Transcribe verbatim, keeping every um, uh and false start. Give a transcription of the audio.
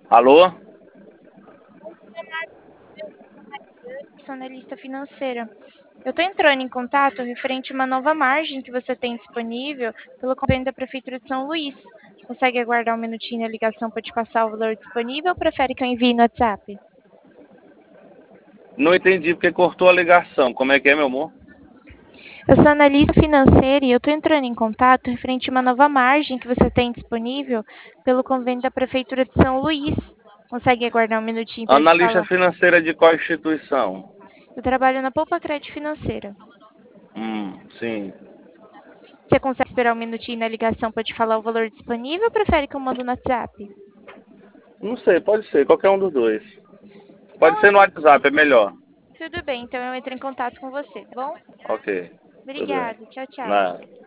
Alô? Sou analista financeira. Eu estou entrando em contato referente a uma nova margem que você tem disponível pelo convênio da Prefeitura de São Luís. Consegue aguardar um minutinho na ligação para te passar o valor disponível ou prefere que eu envie no WhatsApp? Não entendi porque cortou a ligação. Como é que é, meu amor? Eu sou analista financeira e eu estou entrando em contato referente a uma nova margem que você tem disponível pelo convênio da Prefeitura de São Luís. Consegue aguardar um minutinho para te Analista falar? financeira de qual instituição? Eu trabalho na Poupa Crédito Financeira. Hum, sim. Você consegue esperar um minutinho na ligação para te falar o valor disponível ou prefere que eu mando no WhatsApp? Não sei, pode ser, qualquer um dos dois. Pode Não, ser no WhatsApp, é melhor. tudo bem, então eu entro em contato com você, tá bom? Ok, tudo bem. Obrigada, tchau, tchau. Nada.